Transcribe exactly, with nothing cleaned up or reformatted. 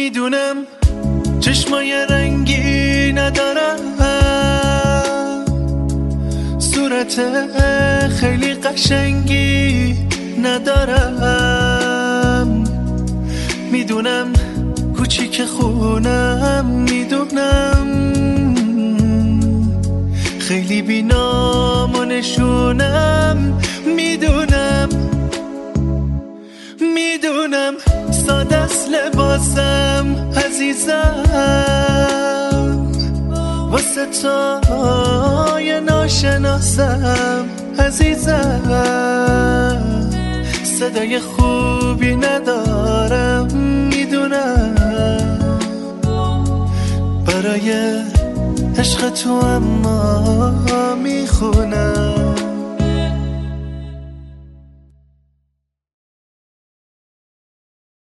میدونم چشمای رنگی ندارم، صورت خیلی قشنگی ندارم، میدونم کوچیک خونم، میدونم خیلی بی‌نام و نشونم، میدونم میدونم ساده است لباسم عزیزم، واسه تای ناشناسم عزیزم، صدای خوبی ندارم، میدونم برای عشق تو اما میخونم.